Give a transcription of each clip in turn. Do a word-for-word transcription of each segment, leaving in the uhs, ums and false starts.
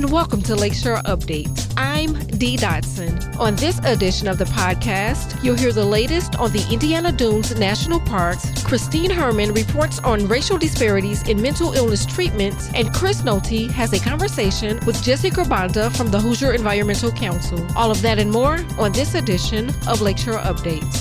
and welcome to Lakeshore Updates. I'm Dee Dotson. On this edition of the podcast, you'll hear the latest on the Indiana Dunes National Parks. Christine Herman reports on racial disparities in mental illness treatments, and Chris Nolte has a conversation with Jesse Grabanda from the Hoosier Environmental Council. All of that and more on this edition of Lakeshore Updates.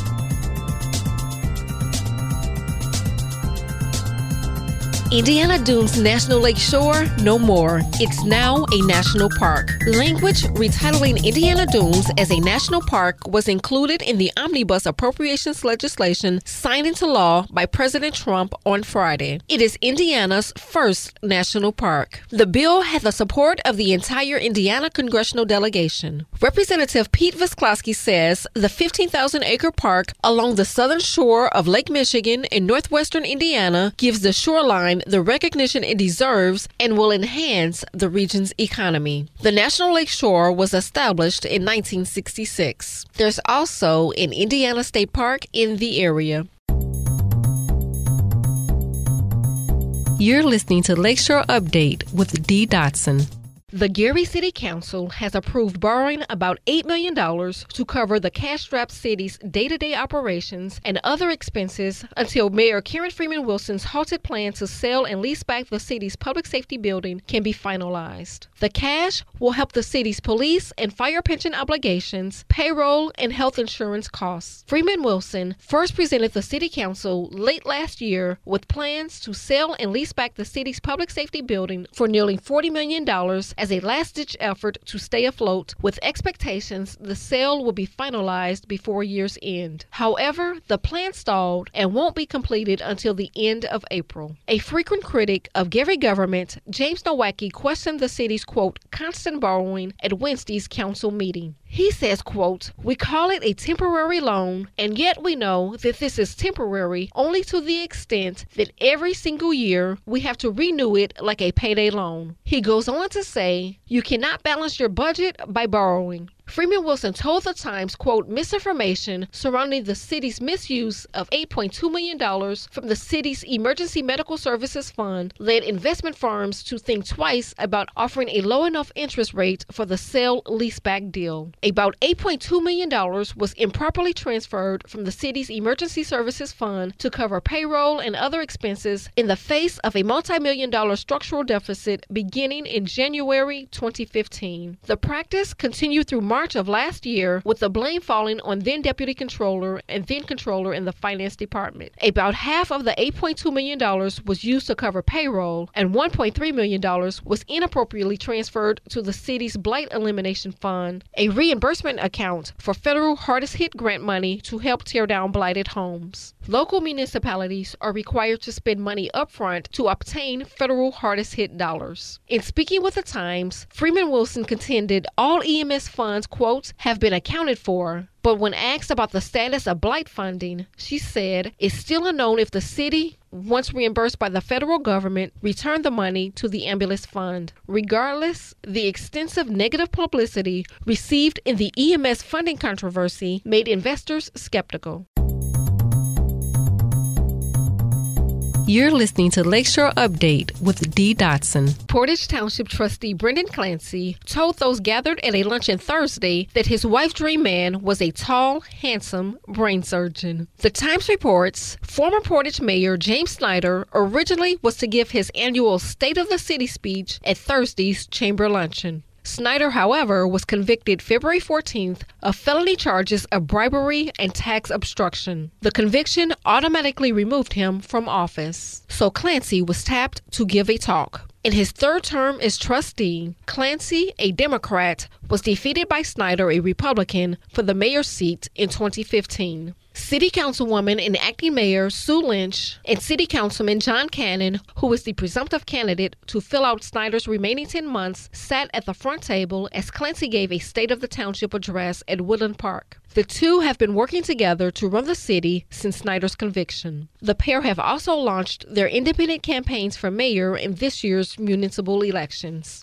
Indiana Dunes National Lake Shore, no more. It's now a national park. Language retitling Indiana Dunes as a national park was included in the omnibus appropriations legislation signed into law by President Trump on Friday. It is Indiana's first national park. The bill had the support of the entire Indiana congressional delegation. Representative Pete Visclosky says the fifteen thousand acre park along the southern shore of Lake Michigan in northwestern Indiana gives the shoreline the recognition it deserves and will enhance the region's economy. The National Lake Shore was established in nineteen sixty-six. There's also an Indiana State Park in the area. You're listening to Lakeshore Update with Dee Dotson. The Gary City Council has approved borrowing about eight million dollars to cover the cash-strapped city's day-to-day operations and other expenses until Mayor Karen Freeman Wilson's halted plan to sell and lease back the city's public safety building can be finalized. The cash will help the city's police and fire pension obligations, payroll, and health insurance costs. Freeman Wilson first presented the City Council late last year with plans to sell and lease back the city's public safety building for nearly forty million dollars as a last-ditch effort to stay afloat, with expectations the sale will be finalized before year's end. However, the plan stalled and won't be completed until the end of April. A frequent critic of Gary government, James Nowacki, questioned the city's, quote, constant borrowing at Wednesday's council meeting. He says, quote, we call it a temporary loan, and yet we know that this is temporary only to the extent that every single year we have to renew it like a payday loan. He goes on to say, you cannot balance your budget by borrowing. Freeman Wilson told the Times, quote, misinformation surrounding the city's misuse of eight point two million dollars from the city's Emergency Medical Services Fund led investment firms to think twice about offering a low enough interest rate for the sale-leaseback deal. About eight point two million dollars was improperly transferred from the city's Emergency Services Fund to cover payroll and other expenses in the face of a multi-million dollar structural deficit beginning in January twenty fifteen. The practice continued through March March of last year, with the blame falling on then Deputy Controller and then Controller in the Finance Department. About half of the eight point two million dollars was used to cover payroll, and one point three million dollars was inappropriately transferred to the city's Blight Elimination Fund, a reimbursement account for federal hardest-hit grant money to help tear down blighted homes. Local municipalities are required to spend money upfront to obtain federal hardest-hit dollars. In speaking with the Times, Freeman Wilson contended all E M S funds, quote, have been accounted for. But when asked about the status of blight funding, she said it's still unknown if the city, once reimbursed by the federal government, returned the money to the ambulance fund. Regardless, the extensive negative publicity received in the E M S funding controversy made investors skeptical. You're listening to Lakeshore Update with Dee Dotson. Portage Township trustee Brendan Clancy told those gathered at a luncheon Thursday that his wife's dream man was a tall, handsome brain surgeon. The Times reports former Portage Mayor James Snyder originally was to give his annual State of the City speech at Thursday's chamber luncheon. Snyder, however, was convicted February fourteenth of felony charges of bribery and tax obstruction. The conviction automatically removed him from office, so Clancy was tapped to give a talk. In his third term as trustee, Clancy, a Democrat, was defeated by Snyder, a Republican, for the mayor's seat in twenty fifteen. City Councilwoman and Acting Mayor Sue Lynch and City Councilman John Cannon, who is the presumptive candidate to fill out Snyder's remaining ten months, sat at the front table as Clancy gave a State of the Township address at Woodland Park. The two have been working together to run the city since Snyder's conviction. The pair have also launched their independent campaigns for mayor in this year's municipal elections.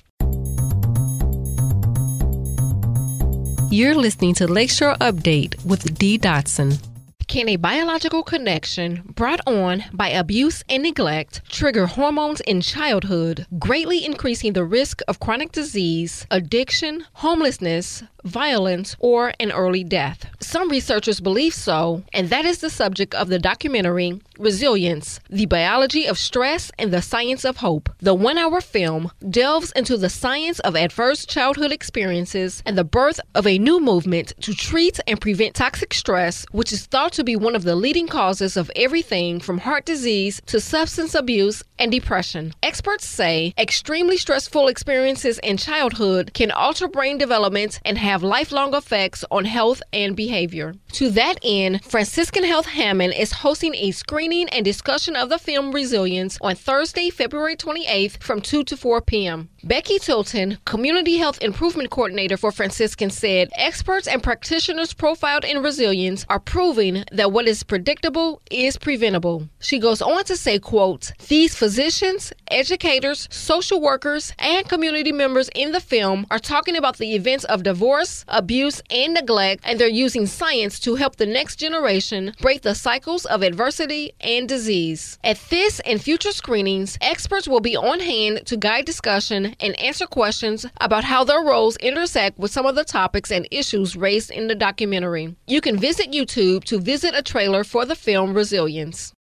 You're listening to Lakeshore Update with Dee Dotson. Can a biological connection brought on by abuse and neglect trigger hormones in childhood, greatly increasing the risk of chronic disease, addiction, homelessness, violence, or an early death? Some researchers believe so, and that is the subject of the documentary Resilience: The Biology of Stress and the Science of Hope. The one-hour film delves into the science of adverse childhood experiences and the birth of a new movement to treat and prevent toxic stress, which is thought to be one of the leading causes of everything from heart disease to substance abuse and depression. Experts say extremely stressful experiences in childhood can alter brain development and have lifelong effects on health and behavior. To that end, Franciscan Health Hammond is hosting a screening and discussion of the film Resilience on Thursday, February twenty-eighth from two to four p.m. Becky Tilton, Community Health Improvement Coordinator for Franciscan, said experts and practitioners profiled in Resilience are proving that what is predictable is preventable. She goes on to say, quote, "These physicians, educators, social workers, and community members in the film are talking about the events of divorce, abuse, and neglect, and they're using science to help the next generation break the cycles of adversity and disease." At this and future screenings, experts will be on hand to guide discussion and answer questions about how their roles intersect with some of the topics and issues raised in the documentary. You can visit YouTube to visit a trailer for the film Resilience.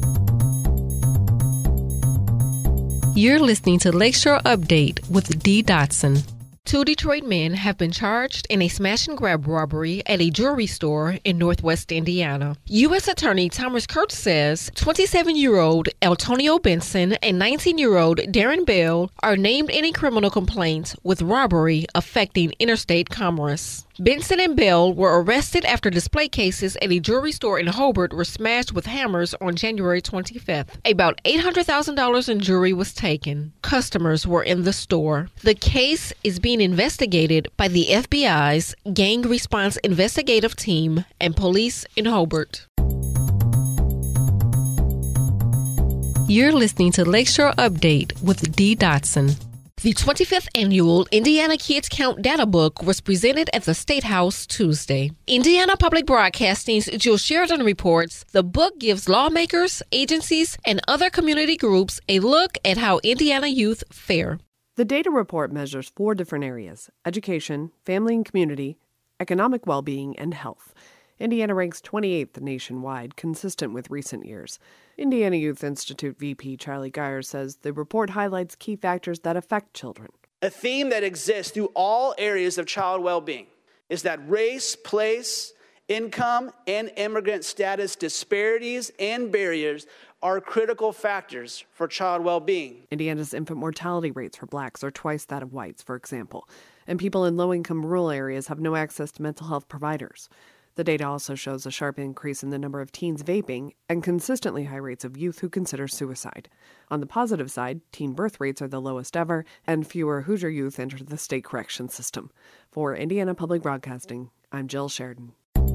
You're listening to Lakeshore Update with Dee Dotson. Two Detroit men have been charged in a smash-and-grab robbery at a jewelry store in northwest Indiana. U S Attorney Thomas Kurtz says twenty-seven-year-old Antonio Benson and nineteen-year-old Darren Bell are named in a criminal complaint with robbery affecting interstate commerce. Benson and Bell were arrested after display cases at a jewelry store in Hobart were smashed with hammers on January twenty-fifth. About eight hundred thousand dollars in jewelry was taken. Customers were in the store. The case is being investigated by the F B I's Gang Response Investigative Team and police in Hobart. You're listening to Lakeshore Update with Dee Dotson. The twenty-fifth annual Indiana Kids Count Data Book was presented at the State House Tuesday. Indiana Public Broadcasting's Jill Sheridan reports the book gives lawmakers, agencies, and other community groups a look at how Indiana youth fare. The data report measures four different areas: education, family and community, economic well-being, and health. Indiana ranks twenty-eighth nationwide, consistent with recent years. Indiana Youth Institute V P Charlie Geyer says the report highlights key factors that affect children. A theme that exists through all areas of child well-being is that race, place, income, and immigrant status disparities and barriers are critical factors for child well-being. Indiana's infant mortality rates for blacks are twice that of whites, for example, and people in low-income rural areas have no access to mental health providers. The data also shows a sharp increase in the number of teens vaping and consistently high rates of youth who consider suicide. On the positive side, teen birth rates are the lowest ever, and fewer Hoosier youth enter the state correction system. For Indiana Public Broadcasting, I'm Jill Sheridan.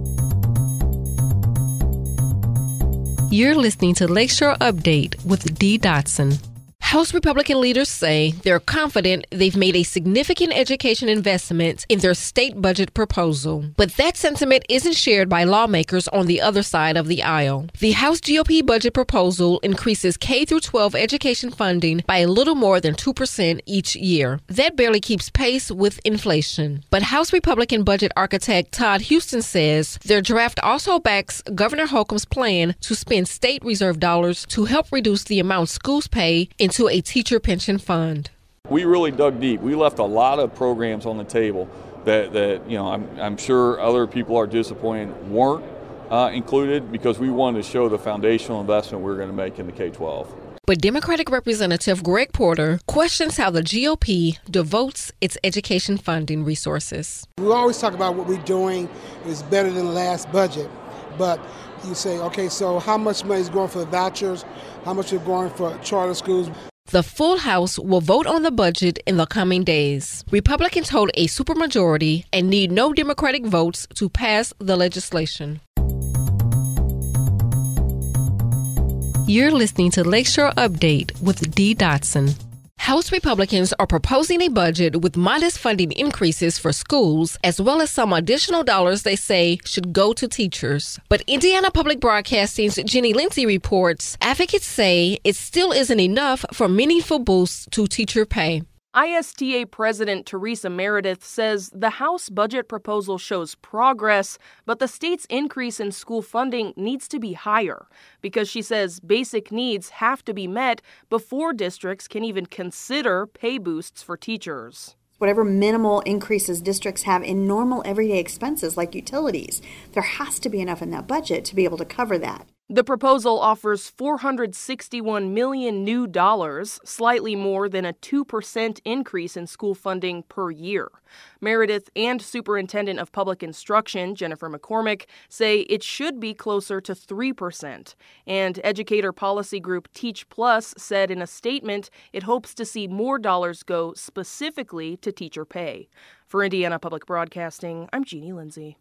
You're listening to Lakeshore Update with Dee Dotson. House Republican leaders say they're confident they've made a significant education investment in their state budget proposal. But that sentiment isn't shared by lawmakers on the other side of the aisle. The House G O P budget proposal increases K through twelve education funding by a little more than two percent each year. That barely keeps pace with inflation. But House Republican budget architect Todd Houston says their draft also backs Governor Holcomb's plan to spend state reserve dollars to help reduce the amount schools pay into a teacher pension fund. We really dug deep. We left a lot of programs on the table that, that you know, I'm, I'm sure other people are disappointed weren't uh, included because we wanted to show the foundational investment we we're going to make in the K twelve. But Democratic Representative Greg Porter questions how the G O P devotes its education funding resources. We always talk about what we're doing is better than the last budget, but you say, okay, so how much money is going for the vouchers? How much is going for charter schools? The full House will vote on the budget in the coming days. Republicans hold a supermajority and need no Democratic votes to pass the legislation. You're listening to Lakeshore Update with Dee Dotson. House Republicans are proposing a budget with modest funding increases for schools, as well as some additional dollars they say should go to teachers. But Indiana Public Broadcasting's Jenny Lindsay reports advocates say it still isn't enough for meaningful boosts to teacher pay. I S T A President Teresa Meredith says the House budget proposal shows progress, but the state's increase in school funding needs to be higher because she says basic needs have to be met before districts can even consider pay boosts for teachers. Whatever minimal increases districts have in normal everyday expenses like utilities, there has to be enough in that budget to be able to cover that. The proposal offers four hundred sixty-one million dollars new dollars, slightly more than a two percent increase in school funding per year. Meredith and Superintendent of Public Instruction, Jennifer McCormick, say it should be closer to three percent. And educator policy group Teach Plus said in a statement it hopes to see more dollars go specifically to teacher pay. For Indiana Public Broadcasting, I'm Jeannie Lindsay.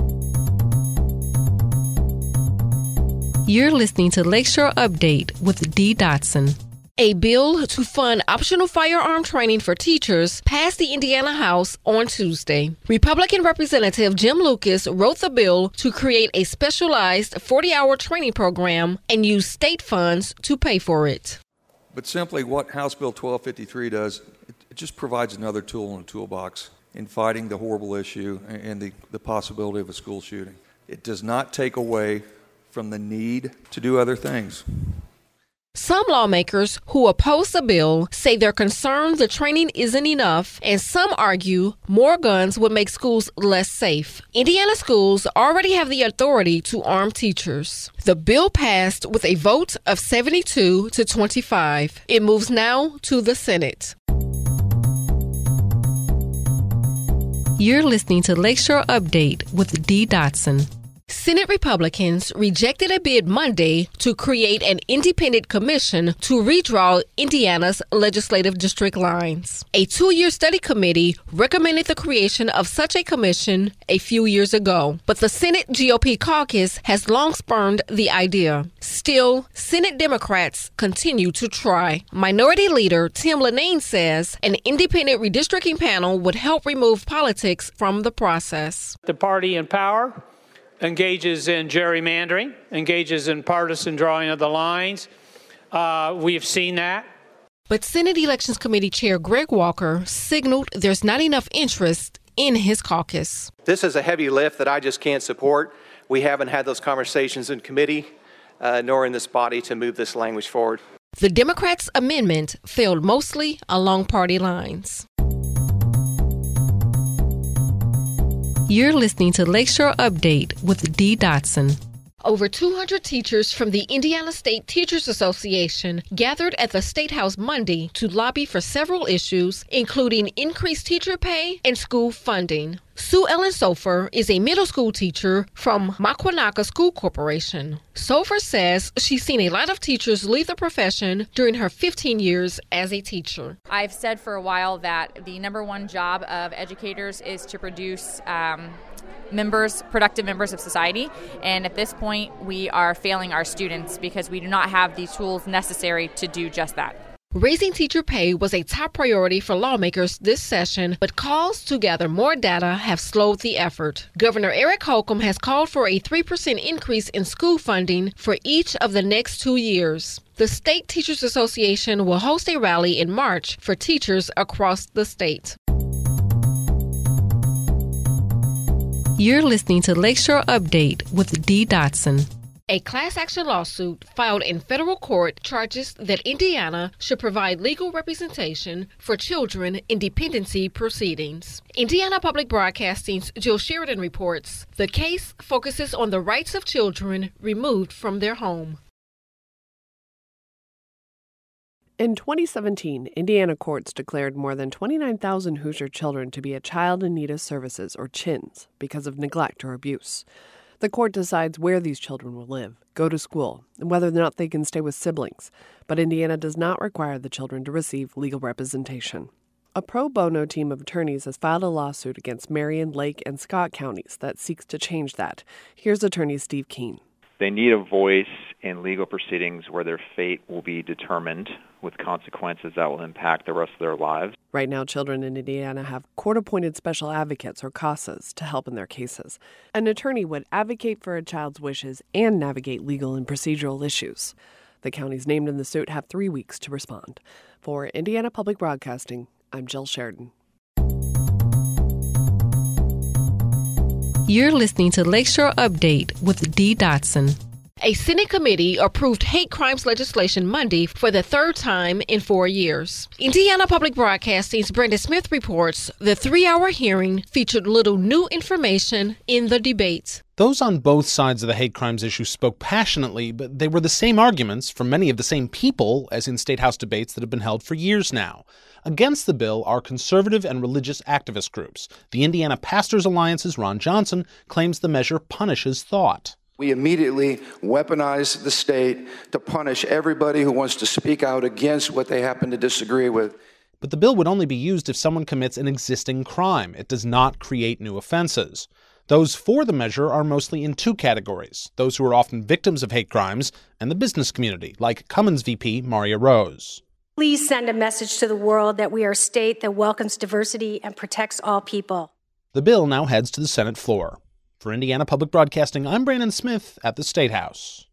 You're listening to Lakeshore Update with Dee Dotson. A bill to fund optional firearm training for teachers passed the Indiana House on Tuesday. Republican Representative Jim Lucas wrote the bill to create a specialized forty-hour training program and use state funds to pay for it. But simply what House Bill twelve fifty-three does, it just provides another tool in the toolbox in fighting the horrible issue and the, the possibility of a school shooting. It does not take away from the need to do other things. Some lawmakers who oppose the bill say they're concerned the training isn't enough, and some argue more guns would make schools less safe. Indiana schools already have the authority to arm teachers. The bill passed with a vote of seventy-two to twenty-five. It moves now to the Senate. You're listening to Lakeshore Update with Dee Dotson. Senate Republicans rejected a bid Monday to create an independent commission to redraw Indiana's legislative district lines. A two-year study committee recommended the creation of such a commission a few years ago, but the Senate G O P caucus has long spurned the idea. Still, Senate Democrats continue to try. Minority Leader Tim Lanane says an independent redistricting panel would help remove politics from the process. The party in power engages in gerrymandering, engages in partisan drawing of the lines. Uh, we've seen that. But Senate Elections Committee Chair Greg Walker signaled there's not enough interest in his caucus. This is a heavy lift that I just can't support. We haven't had those conversations in committee, uh, nor in this body to move this language forward. The Democrats' amendment failed mostly along party lines. You're listening to Lakeshore Update with Dee Dotson. Over two hundred teachers from the Indiana State Teachers Association gathered at the State House Monday to lobby for several issues, including increased teacher pay and school funding. Sue Ellen Sofer is a middle school teacher from Maquanaka School Corporation. Sofer says she's seen a lot of teachers leave the profession during her fifteen years as a teacher. I've said for a while that the number one job of educators is to produce um, members, productive members of society. And at this point, we are failing our students because we do not have the tools necessary to do just that. Raising teacher pay was a top priority for lawmakers this session, but calls to gather more data have slowed the effort. Governor Eric Holcomb has called for a three percent increase in school funding for each of the next two years. The State Teachers Association will host a rally in March for teachers across the state. You're listening to Lakeshore Update with Dee Dotson. A class action lawsuit filed in federal court charges that Indiana should provide legal representation for children in dependency proceedings. Indiana Public Broadcasting's Jill Sheridan reports the case focuses on the rights of children removed from their home. In twenty seventeen, Indiana courts declared more than twenty-nine thousand Hoosier children to be a child in need of services, or CHINS, because of neglect or abuse. The court decides where these children will live, go to school, and whether or not they can stay with siblings. But Indiana does not require the children to receive legal representation. A pro bono team of attorneys has filed a lawsuit against Marion, Lake, and Scott counties that seeks to change that. Here's attorney Steve Keene. They need a voice in legal proceedings where their fate will be determined with consequences that will impact the rest of their lives. Right now, children in Indiana have court-appointed special advocates, or CASAs, to help in their cases. An attorney would advocate for a child's wishes and navigate legal and procedural issues. The counties named in the suit have three weeks to respond. For Indiana Public Broadcasting, I'm Jill Sheridan. You're listening to Lakeshore Update with Dee Dotson. A Senate committee approved hate crimes legislation Monday for the third time in four years. Indiana Public Broadcasting's Brandon Smith reports the three-hour hearing featured little new information in the debate. Those on both sides of the hate crimes issue spoke passionately, but they were the same arguments from many of the same people as in State House debates that have been held for years now. Against the bill are conservative and religious activist groups. The Indiana Pastors Alliance's Ron Johnson claims the measure punishes thought. We immediately weaponize the state to punish everybody who wants to speak out against what they happen to disagree with. But the bill would only be used if someone commits an existing crime. It does not create new offenses. Those for the measure are mostly in two categories: those who are often victims of hate crimes and the business community, like Cummins V P Maria Rose. Please send a message to the world that we are a state that welcomes diversity and protects all people. The bill now heads to the Senate floor. For Indiana Public Broadcasting, I'm Brandon Smith at the State House.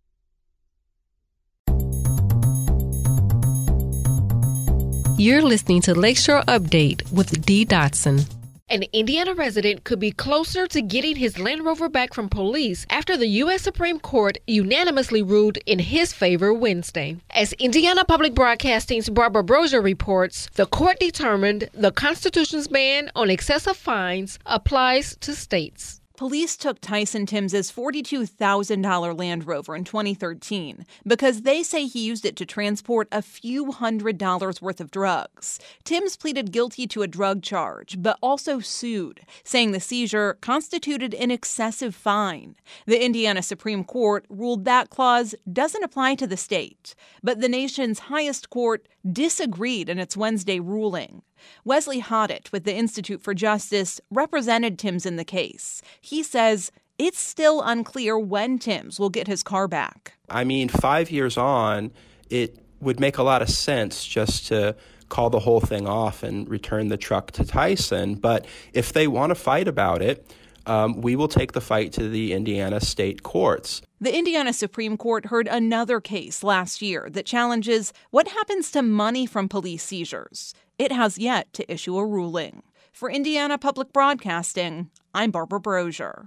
You're listening to Lakeshore Update with Dee Dotson. An Indiana resident could be closer to getting his Land Rover back from police after the U S Supreme Court unanimously ruled in his favor Wednesday. As Indiana Public Broadcasting's Barbara Brosier reports, the court determined the Constitution's ban on excessive fines applies to states. Police took Tyson Timbs' forty-two thousand dollars Land Rover in twenty thirteen because they say he used it to transport a few hundred dollars worth of drugs. Timbs pleaded guilty to a drug charge, but also sued, saying the seizure constituted an excessive fine. The Indiana Supreme Court ruled that clause doesn't apply to the state, but the nation's highest court disagreed in its Wednesday ruling. Wesley Hoddett with the Institute for Justice represented Timbs in the case. He says it's still unclear when Timbs will get his car back. I mean, five years on, it would make a lot of sense just to call the whole thing off and return the truck to Tyson. But if they want to fight about it, um, we will take the fight to the Indiana state courts. The Indiana Supreme Court heard another case last year that challenges what happens to money from police seizures. It has yet to issue a ruling. For Indiana Public Broadcasting, I'm Barbara Brosier.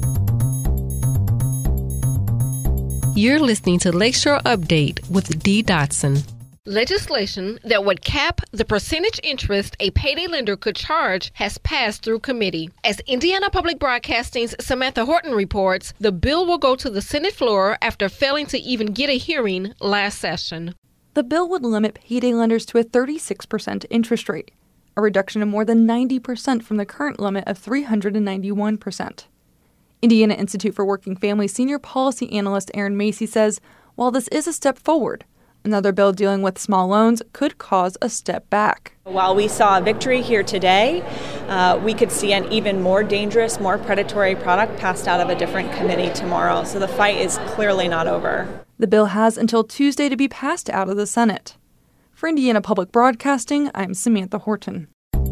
You're listening to Lakeshore Update with Dee Dotson. Legislation that would cap the percentage interest a payday lender could charge has passed through committee. As Indiana Public Broadcasting's Samantha Horton reports, the bill will go to the Senate floor after failing to even get a hearing last session. The bill would limit payday lenders to a thirty-six percent interest rate, a reduction of more than ninety percent from the current limit of three hundred ninety-one percent. Indiana Institute for Working Families senior policy analyst Aaron Macy says, while this is a step forward, another bill dealing with small loans could cause a step back. While we saw a victory here today, uh, we could see an even more dangerous, more predatory product passed out of a different committee tomorrow. So the fight is clearly not over. The bill has until Tuesday to be passed out of the Senate. For Indiana Public Broadcasting, I'm Samantha Horton.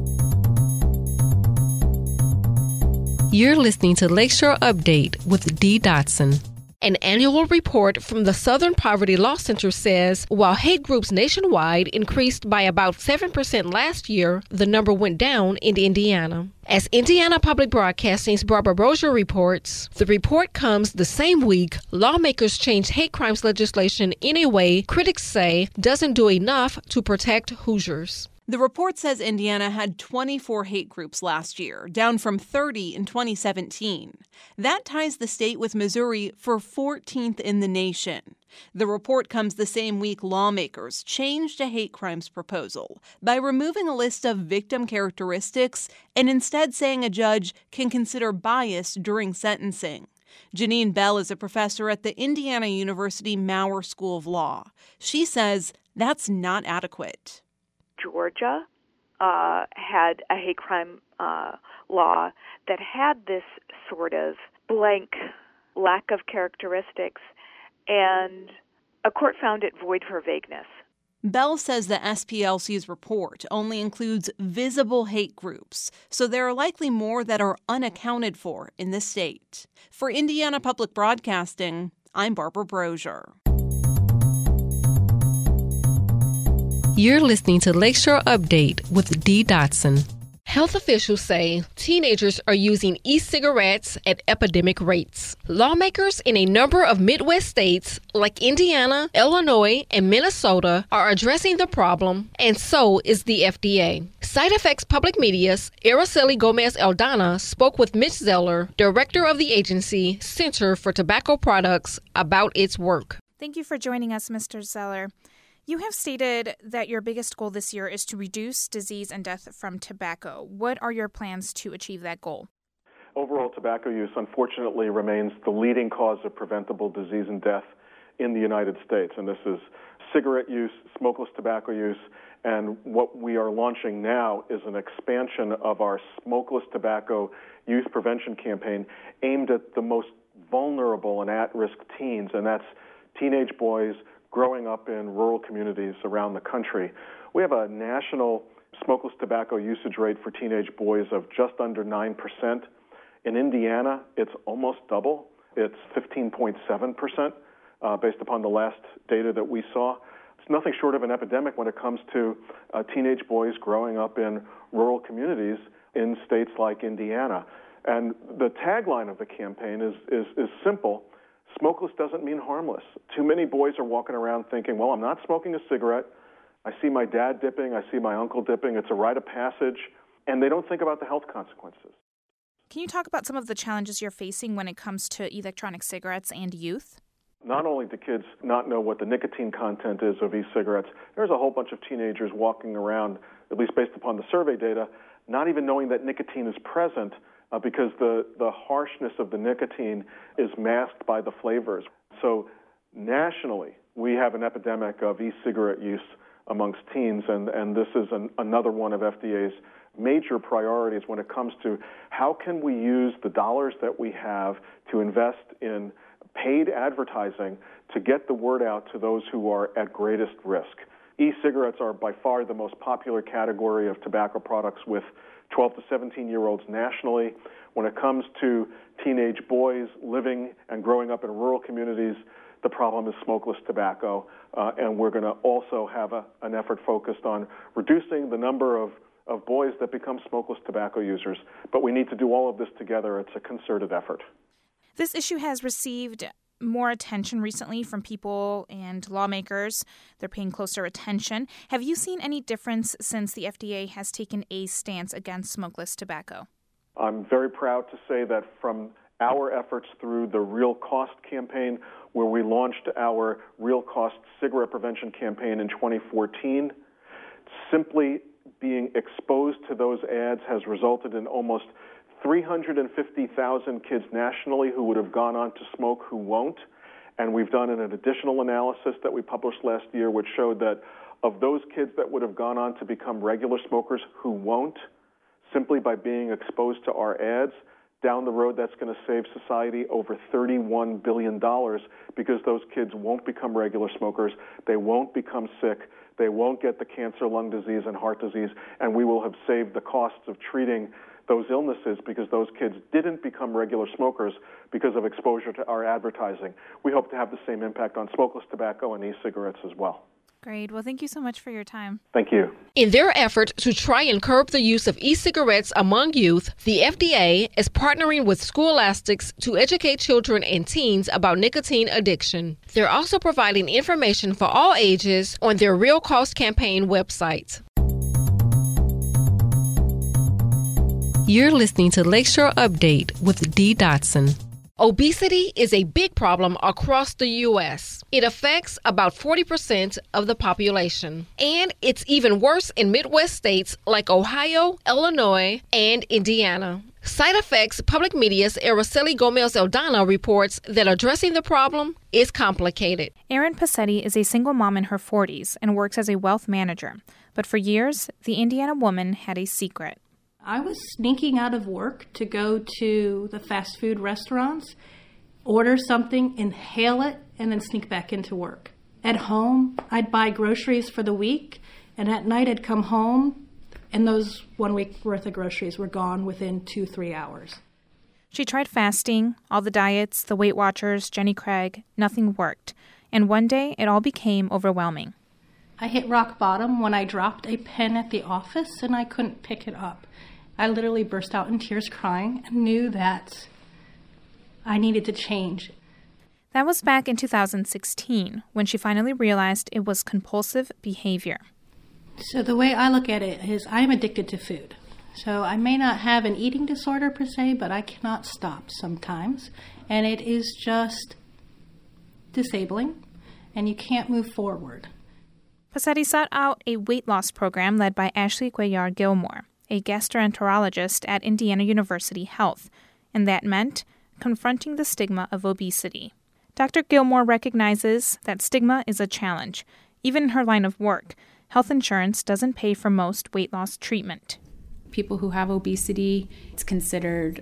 You're listening to Lakeshore Update with Dee Dotson. An annual report from the Southern Poverty Law Center says while hate groups nationwide increased by about seven percent last year, the number went down in Indiana. As Indiana Public Broadcasting's Barbara Brosier reports, the report comes the same week lawmakers changed hate crimes legislation in a way critics say doesn't do enough to protect Hoosiers. The report says Indiana had twenty-four hate groups last year, down from thirty in twenty seventeen. That ties the state with Missouri for fourteenth in the nation. The report comes the same week lawmakers changed a hate crimes proposal by removing a list of victim characteristics and instead saying a judge can consider bias during sentencing. Janine Bell is a professor at the Indiana University Maurer School of Law. She says that's not adequate. Georgia uh, had a hate crime uh, law that had this sort of blank lack of characteristics, and a court found it void for vagueness. Bell says the S P L C's report only includes visible hate groups, so there are likely more that are unaccounted for in the state. For Indiana Public Broadcasting, I'm Barbara Brosier. You're listening to Lakeshore Update with Dee Dotson. Health officials say teenagers are using e-cigarettes at epidemic rates. Lawmakers in a number of Midwest states like Indiana, Illinois, and Minnesota are addressing the problem, and so is the F D A. Side Effects Public Media's Araceli Gomez-Aldana spoke with Mitch Zeller, director of the agency Center for Tobacco Products, about its work. Thank you for joining us, Mister Zeller. You have stated that your biggest goal this year is to reduce disease and death from tobacco. What are your plans to achieve that goal? Overall, tobacco use, unfortunately, remains the leading cause of preventable disease and death in the United States. And this is cigarette use, smokeless tobacco use, and what we are launching now is an expansion of our smokeless tobacco youth prevention campaign aimed at the most vulnerable and at-risk teens, and that's teenage boys growing up in rural communities around the country. We have a national smokeless tobacco usage rate for teenage boys of just under nine percent. In Indiana, it's almost double. It's fifteen point seven percent uh, based upon the last data that we saw. It's nothing short of an epidemic when it comes to uh, teenage boys growing up in rural communities in states like Indiana. And the tagline of the campaign is, is, is simple. Smokeless doesn't mean harmless. Too many boys are walking around thinking, well, I'm not smoking a cigarette. I see my dad dipping. I see my uncle dipping. It's a rite of passage. And they don't think about the health consequences. Can you talk about some of the challenges you're facing when it comes to electronic cigarettes and youth? Not only do kids not know what the nicotine content is of e-cigarettes, there's a whole bunch of teenagers walking around, at least based upon the survey data, not even knowing that nicotine is present Uh, because the, the harshness of the nicotine is masked by the flavors. So nationally, we have an epidemic of e-cigarette use amongst teens, and, and this is an, another one of F D A's major priorities when it comes to how can we use the dollars that we have to invest in paid advertising to get the word out to those who are at greatest risk. E-cigarettes are by far the most popular category of tobacco products with twelve to seventeen-year-olds nationally. When it comes to teenage boys living and growing up in rural communities, the problem is smokeless tobacco, uh, and we're going to also have a, an effort focused on reducing the number of, of boys that become smokeless tobacco users. But we need to do all of this together. It's a concerted effort. This issue has received more attention recently from people and lawmakers. They're paying closer attention. Have you seen any difference since the F D A has taken a stance against smokeless tobacco? I'm very proud to say that from our efforts through the Real Cost campaign, where we launched our Real Cost cigarette prevention campaign in twenty fourteen, simply being exposed to those ads has resulted in almost three hundred fifty thousand kids nationally who would have gone on to smoke who won't. And we've done an additional analysis that we published last year which showed that of those kids that would have gone on to become regular smokers who won't, simply by being exposed to our ads, down the road that's going to save society over thirty-one billion dollars because those kids won't become regular smokers, they won't become sick, they won't get the cancer, lung disease, and heart disease, and we will have saved the costs of treating those illnesses because those kids didn't become regular smokers because of exposure to our advertising. We hope to have the same impact on smokeless tobacco and e-cigarettes as well. Great. Well, thank you so much for your time. Thank you. In their effort to try and curb the use of e-cigarettes among youth, the F D A is partnering with Schoolastics to educate children and teens about nicotine addiction. They're also providing information for all ages on their Real Cost campaign website. You're listening to Lakeshore Update with Dee Dotson. Obesity is a big problem across the U S. It affects about forty percent of the population. And it's even worse in Midwest states like Ohio, Illinois, and Indiana. Side Effects Public Media's Araceli Gomez-Aldana reports that addressing the problem is complicated. Erin Passetti is a single mom in her forties and works as a wealth manager. But for years, the Indiana woman had a secret. I was sneaking out of work to go to the fast food restaurants, order something, inhale it, and then sneak back into work. At home, I'd buy groceries for the week, and at night I'd come home, and those one week worth of groceries were gone within two, three hours. She tried fasting, all the diets, the Weight Watchers, Jenny Craig. Nothing worked. And one day, it all became overwhelming. I hit rock bottom when I dropped a pen at the office and I couldn't pick it up. I literally burst out in tears crying and knew that I needed to change. That was back in two thousand sixteen, when she finally realized it was compulsive behavior. So the way I look at it is I'm addicted to food. So I may not have an eating disorder per se, but I cannot stop sometimes. And it is just disabling, and you can't move forward. Pasetti sought out a weight loss program led by Ashley Cuellar Gilmore, a gastroenterologist at Indiana University Health, and that meant confronting the stigma of obesity. Doctor Gilmore recognizes that stigma is a challenge. Even in her line of work, health insurance doesn't pay for most weight loss treatment. People who have obesity, it's considered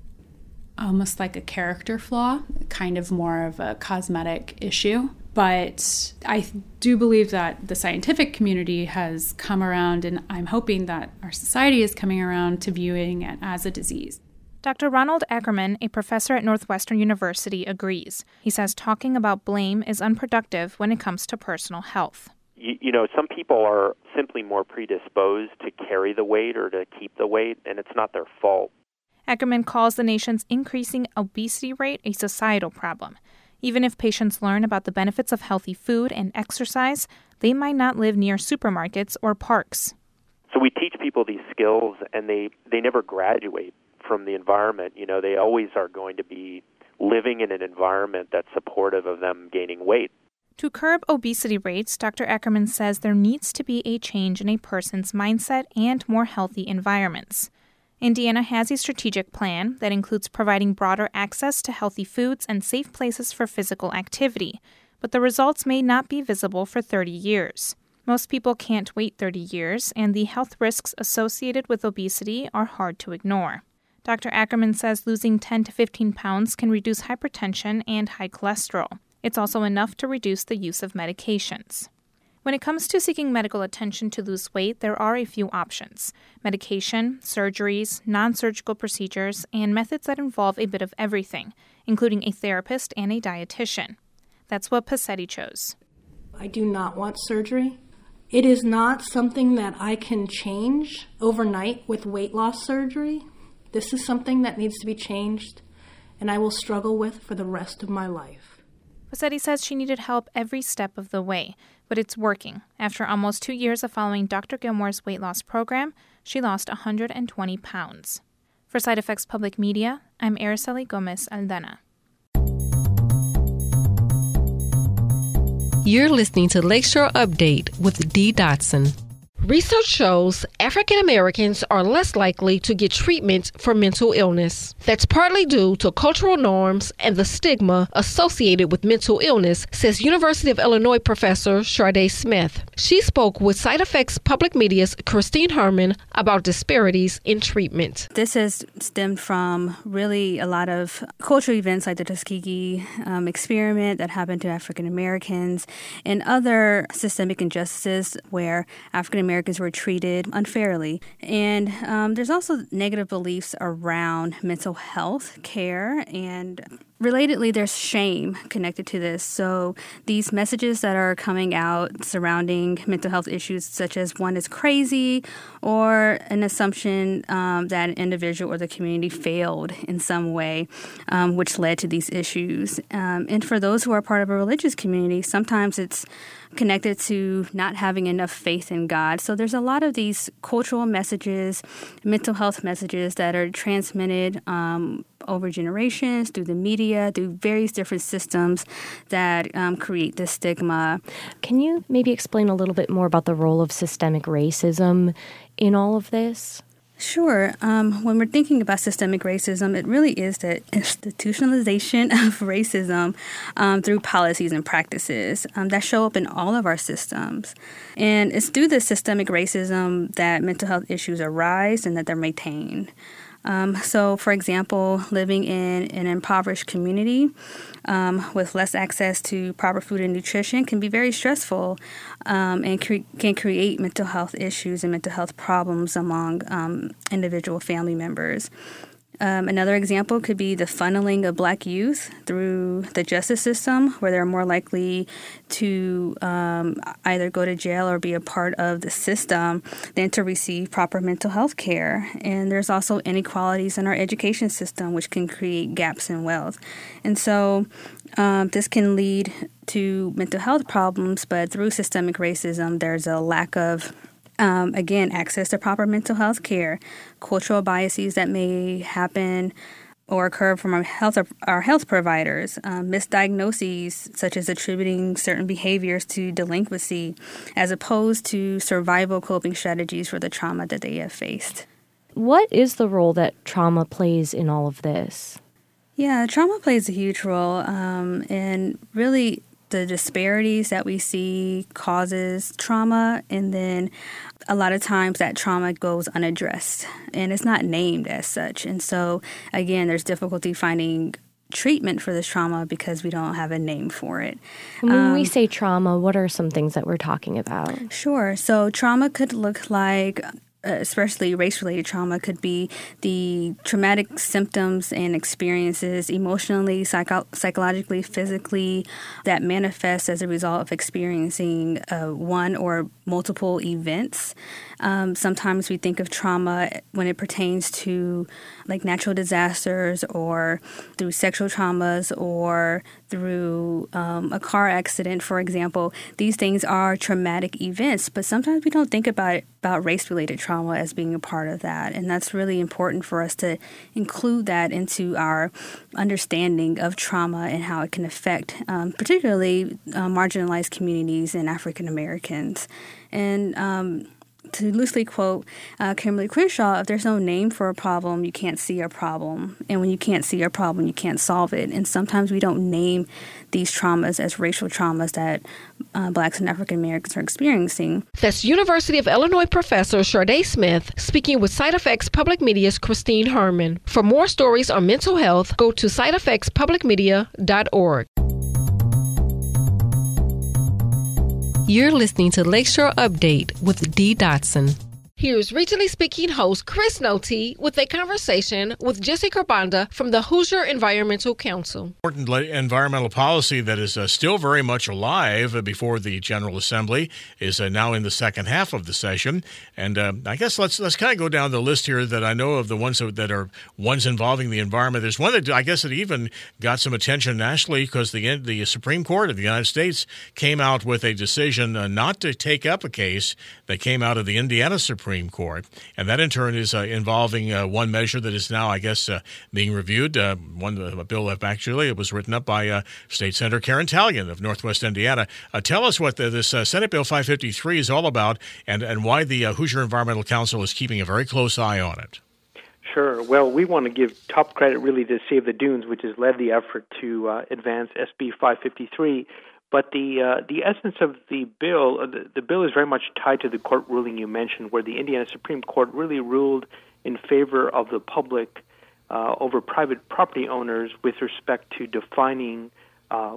almost like a character flaw, kind of more of a cosmetic issue. But I do believe that the scientific community has come around, and I'm hoping that our society is coming around to viewing it as a disease. Doctor Ronald Ackerman, a professor at Northwestern University, agrees. He says talking about blame is unproductive when it comes to personal health. You, you know, some people are simply more predisposed to carry the weight or to keep the weight, and it's not their fault. Ackerman calls the nation's increasing obesity rate a societal problem. Even if patients learn about the benefits of healthy food and exercise, they might not live near supermarkets or parks. So we teach people these skills, and they, they never graduate from the environment. You know, they always are going to be living in an environment that's supportive of them gaining weight. To curb obesity rates, Doctor Ackerman says there needs to be a change in a person's mindset and more healthy environments. Indiana has a strategic plan that includes providing broader access to healthy foods and safe places for physical activity, but the results may not be visible for thirty years. Most people can't wait thirty years, and the health risks associated with obesity are hard to ignore. Doctor Ackerman says losing ten to fifteen pounds can reduce hypertension and high cholesterol. It's also enough to reduce the use of medications. When it comes to seeking medical attention to lose weight, there are a few options: medication, surgeries, non-surgical procedures, and methods that involve a bit of everything, including a therapist and a dietitian. That's what Pasetti chose. I do not want surgery. It is not something that I can change overnight with weight loss surgery. This is something that needs to be changed, and I will struggle with for the rest of my life. Pasetti says she needed help every step of the way, but it's working. After almost two years of following Doctor Gilmore's weight loss program, she lost one hundred twenty pounds. For Side Effects Public Media, I'm Araceli Gomez Aldana. You're listening to Lakeshore Update with Dee Dotson. Research shows African Americans are less likely to get treatment for mental illness. That's partly due to cultural norms and the stigma associated with mental illness, says University of Illinois professor Sharday Smith. She spoke with Side Effects Public Media's Christine Herman about disparities in treatment. This has stemmed from really a lot of cultural events like the Tuskegee um, experiment that happened to African Americans and other systemic injustices where African Americans were treated unfairly. And um, there's also negative beliefs around mental health care, and relatedly, there's shame connected to this. So these messages that are coming out surrounding mental health issues, such as one is crazy or an assumption um, that an individual or the community failed in some way, um, which led to these issues. Um, and for those who are part of a religious community, sometimes it's connected to not having enough faith in God. So there's a lot of these cultural messages, mental health messages that are transmitted um, over generations, through the media, through various different systems that um, create this stigma. Can you maybe explain a little bit more about the role of systemic racism in all of this? Sure. Um, when we're thinking about systemic racism, it really is the institutionalization of racism um, through policies and practices um, that show up in all of our systems. And it's through this systemic racism that mental health issues arise and that they're maintained. Um, so, for example, living in an impoverished community um, with less access to proper food and nutrition can be very stressful um, and cre- can create mental health issues and mental health problems among um, individual family members. Um, another example could be the funneling of Black youth through the justice system, where they're more likely to um, either go to jail or be a part of the system than to receive proper mental health care. And there's also inequalities in our education system, which can create gaps in wealth. And so um, this can lead to mental health problems, but through systemic racism, there's a lack of Um, again, access to proper mental health care, cultural biases that may happen or occur from our health our health providers, um, misdiagnoses such as attributing certain behaviors to delinquency, as opposed to survival coping strategies for the trauma that they have faced. What is the role that trauma plays in all of this? Yeah, trauma plays a huge role, um, and really the disparities that we see causes trauma, and then a lot of times that trauma goes unaddressed and it's not named as such. And so, again, there's difficulty finding treatment for this trauma because we don't have a name for it. When um, we say trauma, what are some things that we're talking about? Sure. So trauma could look like, especially race-related trauma, could be the traumatic symptoms and experiences emotionally, psycho- psychologically, physically that manifest as a result of experiencing uh, one or multiple events. Um, sometimes we think of trauma when it pertains to like natural disasters or through sexual traumas or through um, a car accident, for example. These things are traumatic events, but sometimes we don't think about it, about race-related trauma as being a part of that. And that's really important for us to include that into our understanding of trauma and how it can affect um, particularly uh, marginalized communities and African Americans. And um, to loosely quote uh, Kimberly Crenshaw, if there's no name for a problem, you can't see a problem. And when you can't see a problem, you can't solve it. And sometimes we don't name these traumas as racial traumas that uh, Blacks and African Americans are experiencing. That's University of Illinois professor Sharday Smith speaking with SideFX Public Media's Christine Herman. For more stories on mental health, go to side effects public media dot org. You're listening to Lakeshore Update with Dee Dotson. Here's Regionally Speaking host Chris Noty with a conversation with Jesse Carbonda from the Hoosier Environmental Council. Important environmental policy that is uh, still very much alive uh, before the General Assembly is uh, now in the second half of the session. And uh, I guess let's let's kind of go down the list here that I know of the ones that are ones involving the environment. There's one that I guess that even got some attention nationally because the the Supreme Court of the United States came out with a decision uh, not to take up a case that came out of the Indiana Supreme Supreme Court. And that, in turn, is uh, involving uh, one measure that is now, I guess, uh, being reviewed. Uh, one a bill that actually it was written up by uh, State Senator Karen Talion of Northwest Indiana. Uh, tell us what the, this uh, Senate Bill five fifty-three is all about and, and why the uh, Hoosier Environmental Council is keeping a very close eye on it. Sure. Well, we want to give top credit really to Save the Dunes, which has led the effort to uh, advance S B five fifty-three. But the uh, the essence of the bill, uh, the, the bill is very much tied to the court ruling you mentioned, where the Indiana Supreme Court really ruled in favor of the public uh, over private property owners with respect to defining uh,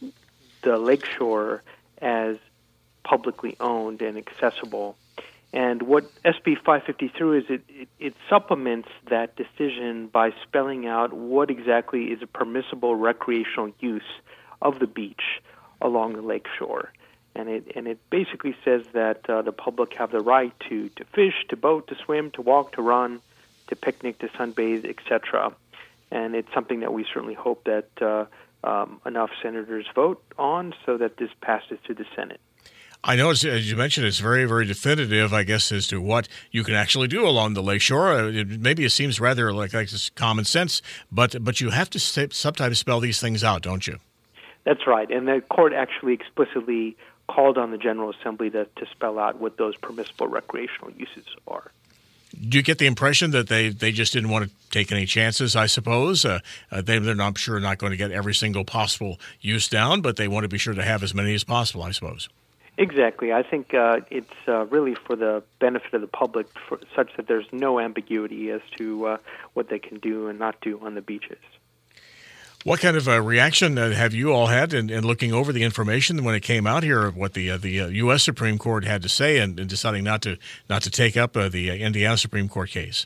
the lakeshore as publicly owned and accessible. And what S B five fifty-three is, it, it, it supplements that decision by spelling out what exactly is a permissible recreational use of the beach along the lakeshore. And it and it basically says that uh, the public have the right to, to fish, to boat, to swim, to walk, to run, to picnic, to sunbathe, et cetera. And it's something that we certainly hope that uh, um, enough senators vote on so that this passes through the Senate. I know, as you mentioned, it's very, very definitive, I guess, as to what you can actually do along the lakeshore. It, maybe it seems rather like, like it's common sense, but but you have to sometimes spell these things out, don't you? That's right, and the court actually explicitly called on the General Assembly to, to spell out what those permissible recreational uses are. Do you get the impression that they, they just didn't want to take any chances, I suppose? Uh, uh, they, they're not sure not going to get every single possible use down, but they want to be sure to have as many as possible, I suppose. Exactly. I think uh, it's uh, really for the benefit of the public, for, such that there's no ambiguity as to uh, what they can do and not do on the beaches. What kind of a reaction uh, have you all had in, in looking over the information when it came out here of what the uh, the uh, U S Supreme Court had to say and, and deciding not to not to take up uh, the uh, Indiana Supreme Court case?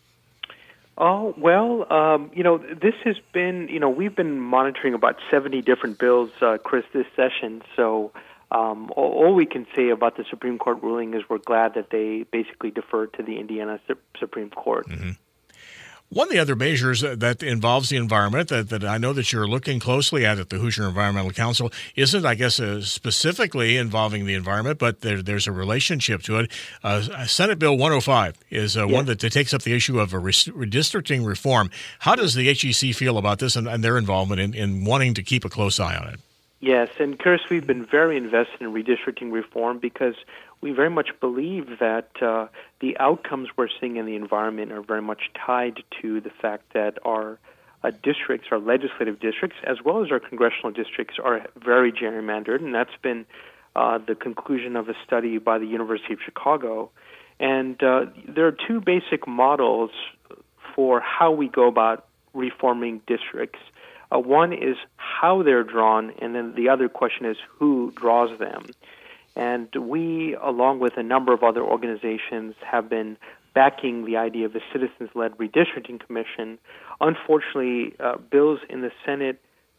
Oh, well, um, you know, this has been, you know, we've been monitoring about seventy different bills, uh, Chris, this session. So um, all, all we can say about the Supreme Court ruling is we're glad that they basically deferred to the Indiana Su- Supreme Court. Mm-hmm. One of the other measures that involves the environment that, that I know that you're looking closely at at the Hoosier Environmental Council isn't, I guess, uh, specifically involving the environment, but there, there's a relationship to it. Uh, Senate Bill one oh five is uh, yes. one that, that takes up the issue of a redistricting reform. How does the H E C feel about this and, and their involvement in, in wanting to keep a close eye on it? Yes, and Chris, we've been very invested in redistricting reform because we very much believe that uh, the outcomes we're seeing in the environment are very much tied to the fact that our uh, districts, our legislative districts, as well as our congressional districts, are very gerrymandered, and that's been uh, the conclusion of a study by the University of Chicago. And uh, there are two basic models for how we go about reforming districts. Uh, one is how they're drawn, and then the other question is who draws them. And we, along with a number of other organizations, have been backing the idea of a citizens-led redistricting commission. Unfortunately, uh, bills in the Senate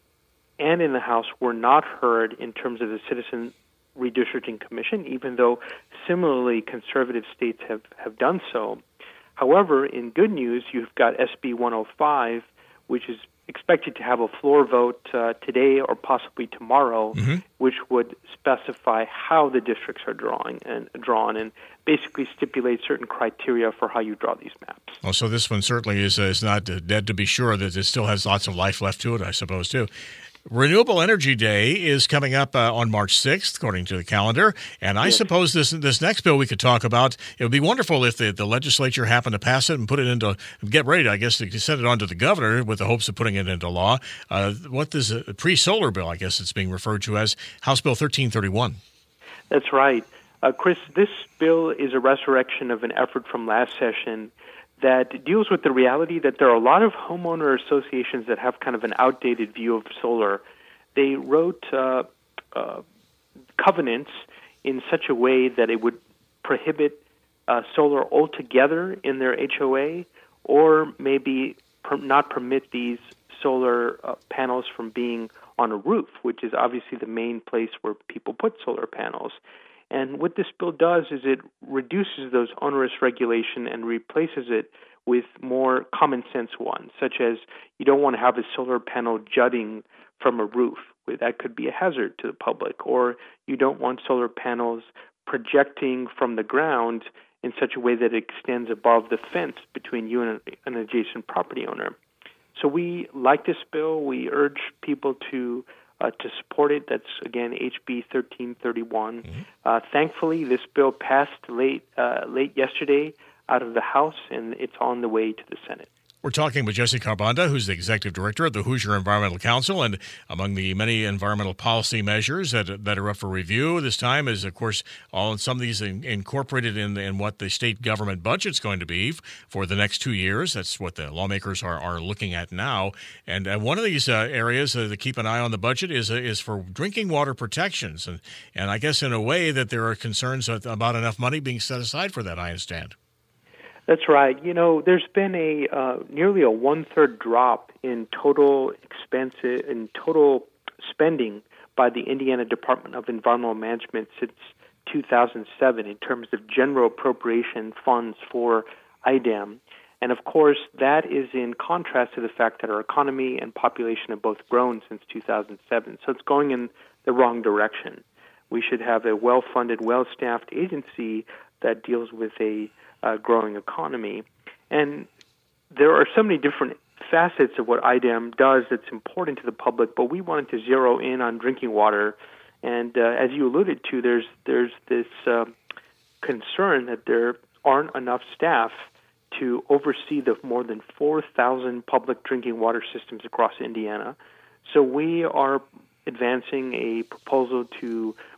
and in the House were not heard in terms of the citizen redistricting commission, even though similarly conservative states have, have done so. However, in good news, you've got S B one oh five, which is expected to have a floor vote uh, today or possibly tomorrow, mm-hmm. which would specify how the districts are drawing and drawn, and basically stipulate certain criteria for how you draw these maps. Well, so this one certainly is uh, is not dead, to be sure that it still has lots of life left to it, I suppose, too. Renewable Energy Day is coming up uh, on March sixth, according to the calendar, and I yes. suppose this this next bill we could talk about, it would be wonderful if the, the legislature happened to pass it and put it into, get ready, I guess, to send it on to the governor with the hopes of putting it into law. Uh, what is a pre-solar bill, I guess it's being referred to as, House Bill thirteen thirty-one. That's right. Uh, Chris, this bill is a resurrection of an effort from last session that deals with the reality that there are a lot of homeowner associations that have kind of an outdated view of solar. They wrote uh, uh, covenants in such a way that it would prohibit uh, solar altogether in their H O A, or maybe per- not permit these solar uh, panels from being on a roof, which is obviously the main place where people put solar panels. And what this bill does is it reduces those onerous regulation and replaces it with more common sense ones, such as you don't want to have a solar panel jutting from a roof. That could be a hazard to the public. Or you don't want solar panels projecting from the ground in such a way that it extends above the fence between you and an adjacent property owner. So we like this bill. We urge people to Uh, to support it. That's, again, H B thirteen thirty-one. Mm-hmm. Uh, thankfully, this bill passed late uh, late yesterday out of the House, and it's on the way to the Senate. We're talking with Jesse Carbanda, who's the Executive Director of the Hoosier Environmental Council, and among the many environmental policy measures that, that are up for review this time is, of course, all some of these in, incorporated in, in what the state government budget's going to be for the next two years. That's what the lawmakers are, are looking at now. And uh, one of these uh, areas uh, to keep an eye on the budget is uh, is for drinking water protections. And, and I guess in a way that there are concerns about enough money being set aside for that, I understand. That's right. You know, there's been a uh, nearly a one-third drop in total expense, in total spending by the Indiana Department of Environmental Management since two thousand seven in terms of general appropriation funds for I D E M. And, of course, that is in contrast to the fact that our economy and population have both grown since two thousand seven. So it's going in the wrong direction. We should have a well-funded, well-staffed agency that deals with a Uh, growing economy. And there are so many different facets of what I D E M does that's important to the public, but we wanted to zero in on drinking water. And uh, as you alluded to, there's there's this uh, concern that there aren't enough staff to oversee the more than four thousand public drinking water systems across Indiana. So we are advancing a proposal to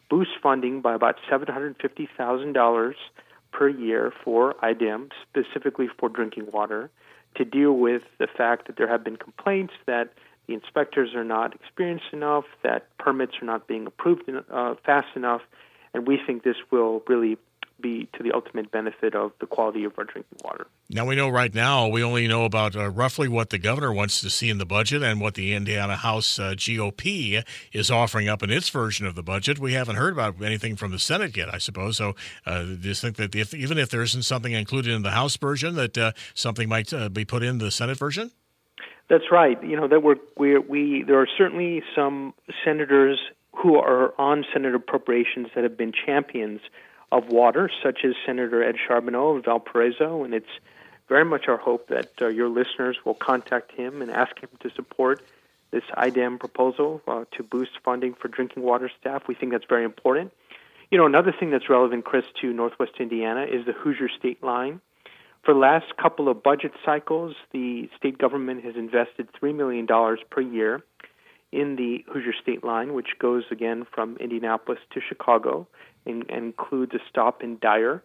boost funding by about seven hundred fifty thousand dollars per year for I D E M, specifically for drinking water, to deal with the fact that there have been complaints that the inspectors are not experienced enough, that permits are not being approved uh, fast enough, and we think this will really be to the ultimate benefit of the quality of our drinking water. Now, we know right now, we only know about uh, roughly what the governor wants to see in the budget and what the Indiana House uh, G O P is offering up in its version of the budget. We haven't heard about anything from the Senate yet, I suppose. So uh, do you think that if, even if there isn't something included in the House version, that uh, something might uh, be put in the Senate version? That's right. You know, that we're, we're, we there are certainly some senators who are on Senate appropriations that have been champions of water, such as Senator Ed Charbonneau of Valparaiso, and it's very much our hope that uh, your listeners will contact him and ask him to support this I D E M proposal uh, to boost funding for drinking water staff. We think that's very important. You know, another thing that's relevant, Chris, to Northwest Indiana is the Hoosier State Line. For the last couple of budget cycles, the state government has invested three million dollars per year in the Hoosier State Line, which goes, again, from Indianapolis to Chicago, and, and includes a stop in Dyer,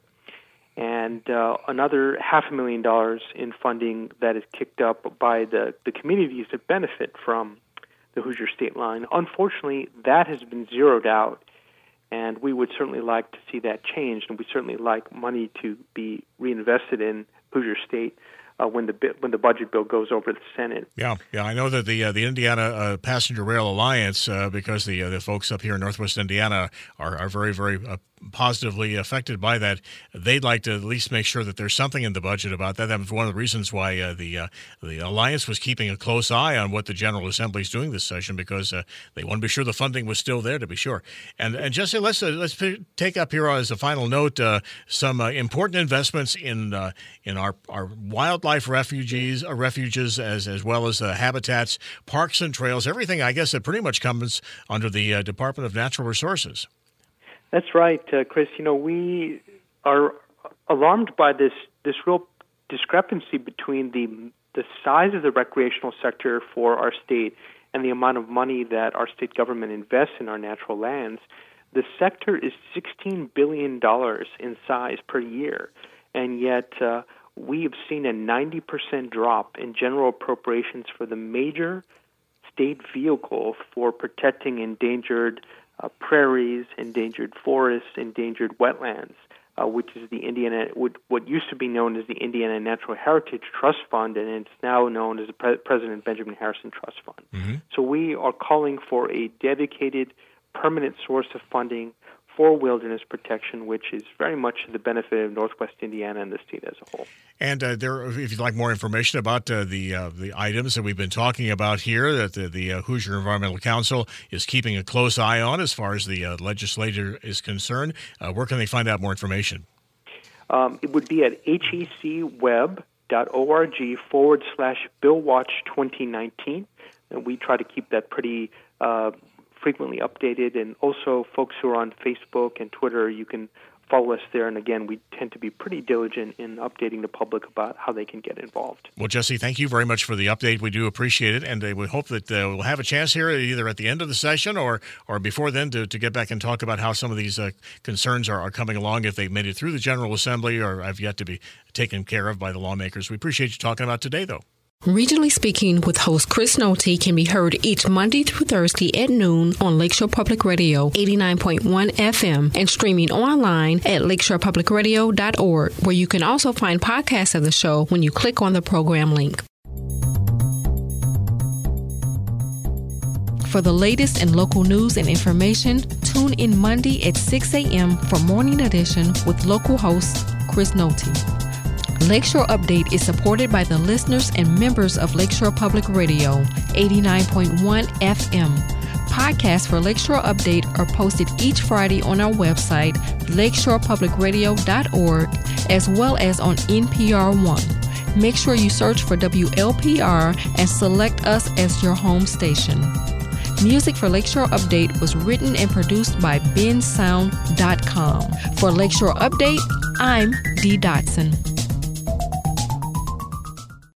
and uh, another half a million dollars in funding that is kicked up by the, the communities that benefit from the Hoosier State Line. Unfortunately, that has been zeroed out, and we would certainly like to see that changed, and we certainly like money to be reinvested in Hoosier State Uh, when the when the budget bill goes over the Senate. Yeah, yeah, I know that the uh, the Indiana uh, Passenger Rail Alliance, uh, because the uh, the folks up here in Northwest Indiana are are very very uh, positively affected by that. They'd like to at least make sure that there's something in the budget about that. That was one of the reasons why uh, the uh, the alliance was keeping a close eye on what the General Assembly is doing this session, because uh, they want to be sure the funding was still there, to be sure. And and Jesse, let's uh, let's p- take up here as a final note uh, some uh, important investments in uh, in our our wildlife refuges, uh, refuges as as well as uh, habitats, parks and trails, everything. I guess that pretty much comes under the uh, Department of Natural Resources. That's right, uh, Chris. You know, we are alarmed by this this real discrepancy between the the size of the recreational sector for our state and the amount of money that our state government invests in our natural lands. The sector is sixteen billion dollars in size per year, and yet uh, we have seen a ninety percent drop in general appropriations for the major state vehicle for protecting endangered Uh, prairies, endangered forests, endangered wetlands, uh, which is the Indiana, what, what used to be known as the Indiana Natural Heritage Trust Fund, and it's now known as the Pre- President Benjamin Harrison Trust Fund. Mm-hmm. So we are calling for a dedicated, permanent source of funding for wilderness protection, which is very much to the benefit of Northwest Indiana and the state as a whole. And uh, there, if you'd like more information about uh, the uh, the items that we've been talking about here, that the, the uh, Hoosier Environmental Council is keeping a close eye on as far as the uh, legislature is concerned, uh, where can they find out more information? Um, it would be at hecweb.org forward slash BillWatch twenty nineteen. And we try to keep that pretty uh, frequently updated. And also, folks who are on Facebook and Twitter, you can follow us there. And again, we tend to be pretty diligent in updating the public about how they can get involved. Well, Jesse, thank you very much for the update. We do appreciate it, and uh, we hope that uh, we'll have a chance here either at the end of the session or or before then to, to get back and talk about how some of these uh, concerns are, are coming along, if they've made it through the General Assembly or have yet to be taken care of by the lawmakers. We appreciate you talking about today, though. Regionally Speaking with host Chris Nolte can be heard each Monday through Thursday at noon on Lakeshore Public Radio eighty-nine point one F M and streaming online at lakeshore public radio dot org, where you can also find podcasts of the show when you click on the program link. For the latest in local news and information, tune in Monday at six a.m. for Morning Edition with local host Chris Nolte. Lakeshore Update is supported by the listeners and members of Lakeshore Public Radio, eighty-nine point one F M. Podcasts for Lakeshore Update are posted each Friday on our website, lakeshore public radio dot org, as well as on N P R one. Make sure you search for W L P R and select us as your home station. Music for Lakeshore Update was written and produced by ben sound dot com. For Lakeshore Update, I'm Dee Dotson.